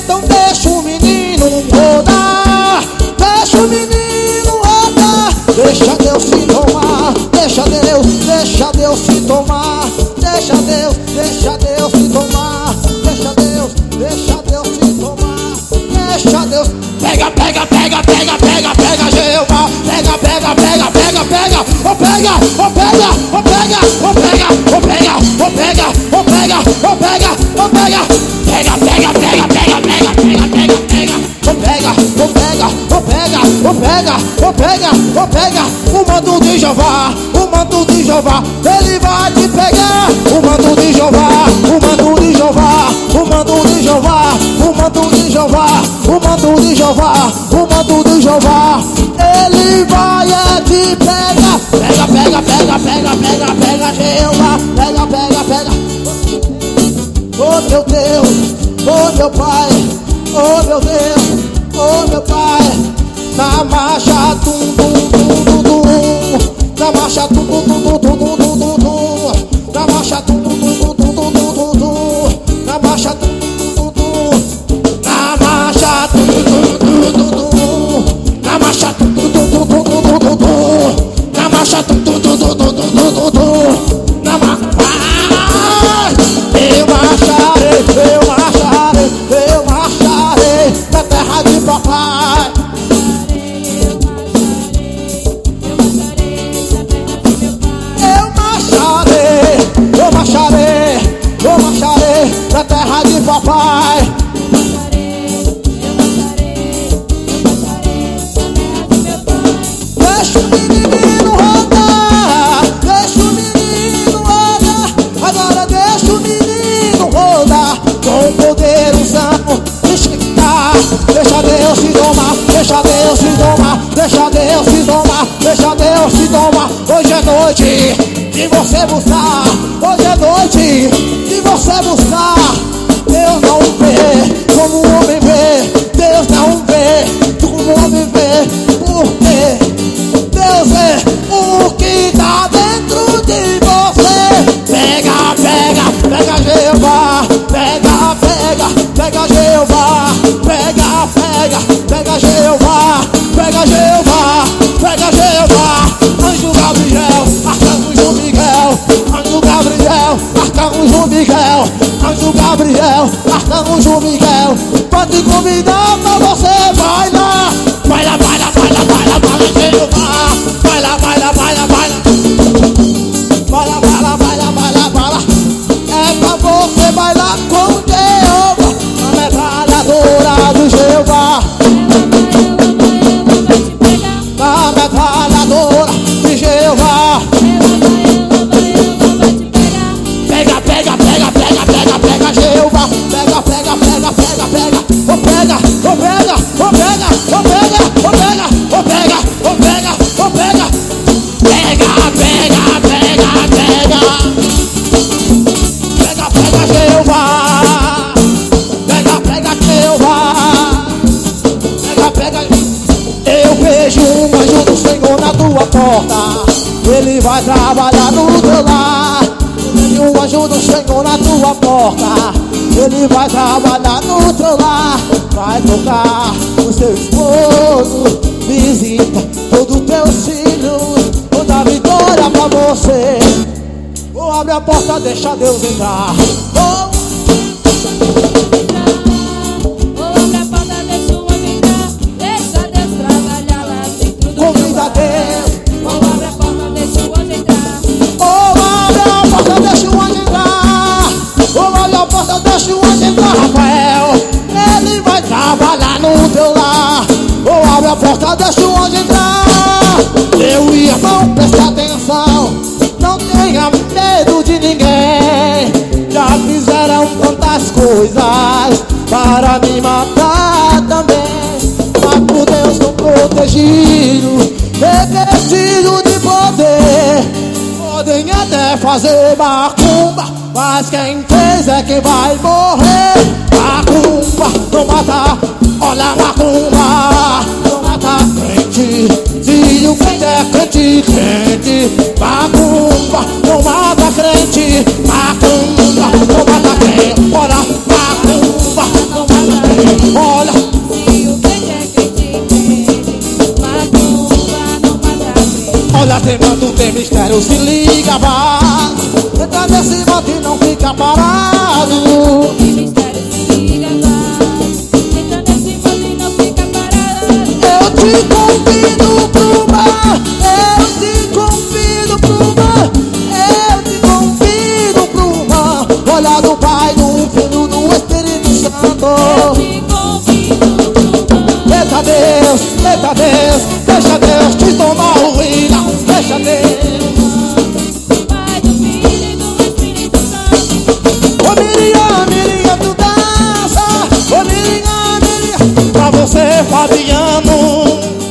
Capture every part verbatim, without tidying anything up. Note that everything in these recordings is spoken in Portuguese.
Então deixa o menino rodar, deixa o menino rodar. Deixa Deus se tomar, deixa Deus, deixa Deus se tomar. Deixa Deus, deixa Deus se tomar. Deixa Deus, deixa Deus se tomar. Deixa Deus. Pega, pega, pega, pega, pega, pega, Jeová. Pega, pega, pega, pega, pega. Ô pega, ô pega, ô pega, ô pega, ô pega, ô pega, ô pega, ô pega, ô pega. Pega, pega, pega, pega, pega, pega, pega, pega. Ô pega, ô pega, ô pega, ô pega, ô pega, ô pega. O manto de Jeová, o manto de Jeová, ele vai te pegar. O manto de Jeová, o manto de Jeová, o manto de Jeová, o manto de Jeová, o manto de Jeová, o manto de Jeová, ele vai é te pegar. Pega, pega, pega, pega, pega, pega, Jeová. Pega, pega, pega. Oh meu Deus, oh meu Pai, oh meu Deus, oh meu Pai. Na marcha, tum, tum, tum, tum, tum. Na marcha, tum, tum, tum, tum, tum, tum, tum, tum. Na marcha, tum, tum, tum, tum, tum, tum, tum, tum. Na marcha, tum, tum, tum, tum. Na marcha, tum, tum, tum, tum, tum. Na marcha, tum, tum, tum, tum, tum, tum, tum, tum. Na marcha, tum, tum, tum, tum, tum, tum, tum, tum. Na marcha, eu marcharei, eu marcharei, eu marcharei na terra de papai. Eu marcharei, eu marcharei, eu marcharei na terra de papai. Deixa o menino rodar, deixa o menino rodar. Agora deixa o menino rodar com poder usando de chicar. Deixa Deus se tomar, deixa Deus se tomar, deixa Deus se tomar, deixa Deus se tomar. Hoje é noite de você buscar, hoje é noite de você buscar. Deus não vê como o homem vê, Deus não vê como o homem vê. Porque Deus vê o que tá dentro de você. Pega, pega, pega Jeová. Pega, pega, pega Jeová. Pega, pega, pega Jeová. Pega Jeová, pega Jeová. Anjo Gabriel, arcanjo Miguel. Anjo Gabriel, arcanjo Miguel. Anjo Gabriel, arcanjo Miguel. Pode convidar pra você bailar. Baila, baila, baila, baila, baila Jeová. Baila, baila, baila, baila. Baila, baila, baila, baila, baila. É pra você bailar com Jeová. A metralhadora do Jeová. A metralhadora de Jeová. Pega, pega, pega, pega, pega, pega Jeová. Pega, pega, pega, pega, pega. Ô pega, ô pega, ô pega, ô pega, ô pega, ô pega, ô pega, ô pega. Pega, pega, pega, pega. Pega, pega Jeová. Pega, pega Jeová. Pega, pega. Eu vejo um anjo do Senhor na tua porta. Ele vai trabalhar no teu lar. Eu vejo um anjo do Senhor na tua porta. Ele vai trabalhar no teu lar. Vai tocar o seu esposo. Visita todos os teus filhos. Vou dar vitória pra você. Ou abre a porta, deixa Deus entrar. Oh. Convida Deus. Ou abre a porta, deixa o anjo entrar. Ou abre a porta, deixa o anjo entrar. Ou abre a porta, deixa o anjo entrar, Rafael. Ele vai trabalhar no teu lar. Ou abre a porta, deixa o anjo entrar. Meu irmão, presta atenção. Não tenha medo de ninguém. Já fizeram tantas coisas para me matar também. Mas por Deus não protegido, revestido de poder. Podem até fazer macumba, mas quem fez é quem vai morrer. Macumba não mata, olha a macumba não mata crente. Se o crente é crente, crente. Macumba não mata crente. Macumba não mata crente. Olha, macumba não mata crente. tem mistério, se liga, vai. Entra nesse monte e não fica parado. Tem mistério, se liga, vai. Entra nesse monte e não fica parado. Eu te convido pro mar, eu te convido pro mar, eu te convido pro mar. Olha do Pai, do Filho, do Espírito Santo. Eu te convido pro mar. Eita Deus, eita Deus, deixa Deus te tomar o ruína. Deixa Deus. Pai, do Filho e do Espírito Santo. Ô Miriam, Miriam, tu dança. Ô Miriam, Miriam, pra você, Fabiano.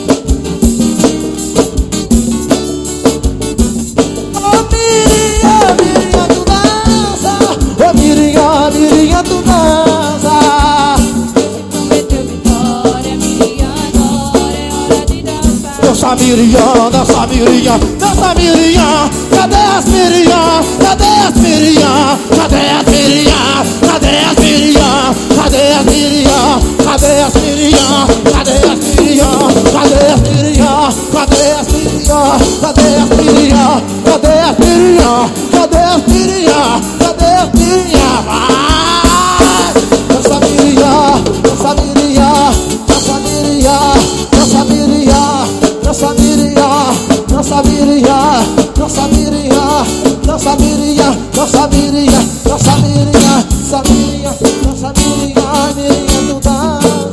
Ô Miriam, Miriam, tu dança. Ô Miriam, Miriam, tu dança. Prometeu vitória, Miriam, agora é hora de dançar. Dança Miriam, dança Miriam, dança Miriam. Cadê as Miriam? Cadê as Miriam? Cadê as Miriam? Cadê as Miriam? Cadê as Miriam? Cadê as Miriam? Cadê as Miriam? Cadê as Miriam? Cadê as Miriam? Cadê as Miriam? Cadê as Miriam? Cadê as Miriam? Cadê as Miriam? Vai! Dança Miriam, dança Miriam, dança Miriam, dança Miriam, dança Miriam, dança Miriam, dança Miriam, dança Miriam, dança Miriam, dança Miriam, dança Miriam, dança Miriam, Miriam do dança,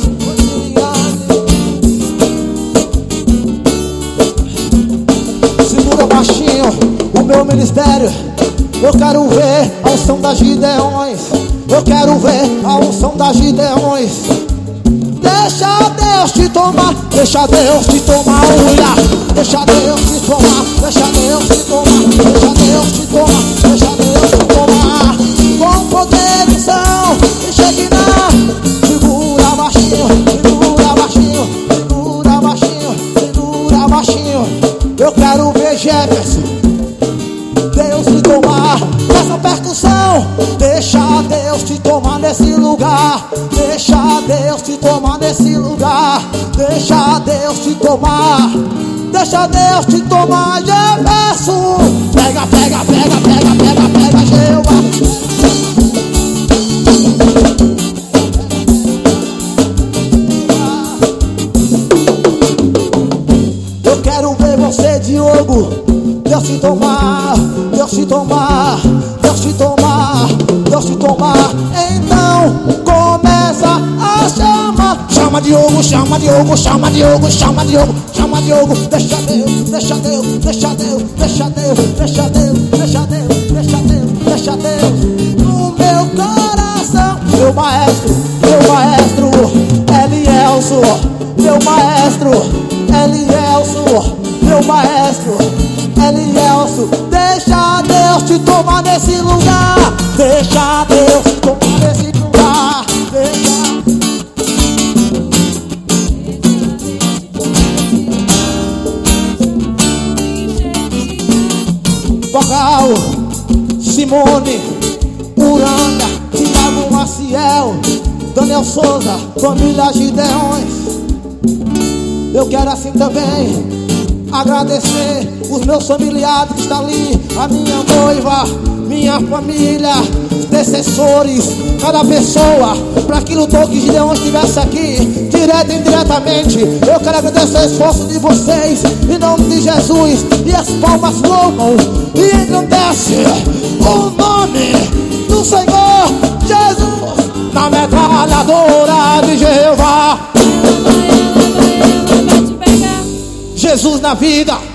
Miriam. Segura baixinho o meu ministério. Eu quero ver a unção das Gideões. Eu quero ver a unção das Gideões. Deixa Deus te tomar, deixa Deus te tomar, olha. Deixa Deus te tomar, deixa Deus te tomar, deixa Deus te tomar, deixa Deus te tomar. Com poder e unção, Shekinah. Segura baixinho, segura baixinho, segura baixinho, segura baixinho. Eu quero ver Jefferson, Deus te tomar nessa percussão. Deixa Deus te tomar nesse lugar. Deixa Deus te tomar nesse lugar. Deixa Deus te tomar. Deixa Deus te tomar, Jefferson. Pega, pega, pega, pega, pega, pega, Jeová. Eu quero ver você, Diogo. Deus te tomar, Deus te tomar, Deus te tomar, Deus te tomar. Então começa a chamar. Chama Diogo, chama Diogo, chama Diogo, chama Diogo, chama Diogo. Deixa Deus, deixa Deus, deixa Deus, deixa Deus, deixa Deus, deixa Deus, deixa Deus, deixa Deus. No meu coração, meu maestro, meu maestro, Elielso, meu maestro, Elielso, meu maestro, Elielso. Deixa Deus te tomar nesse lugar. Deixa Deus te tomar nesse lugar. Deixa. Vogal, Simone, Uranga, Thiago Maciel, Daniel Souza, família Gideões. Eu quero assim também agradecer os meus familiares que estão ali, a minha noiva, minha família, intercessores, cada pessoa, para que lutou que Gideão estivesse aqui, direto e indiretamente. Eu quero agradecer o esforço de vocês, em nome de Jesus. E as palmas louvam e engrandecem o nome do Senhor Jesus na metralhadora de Jeová. Jesus na vida.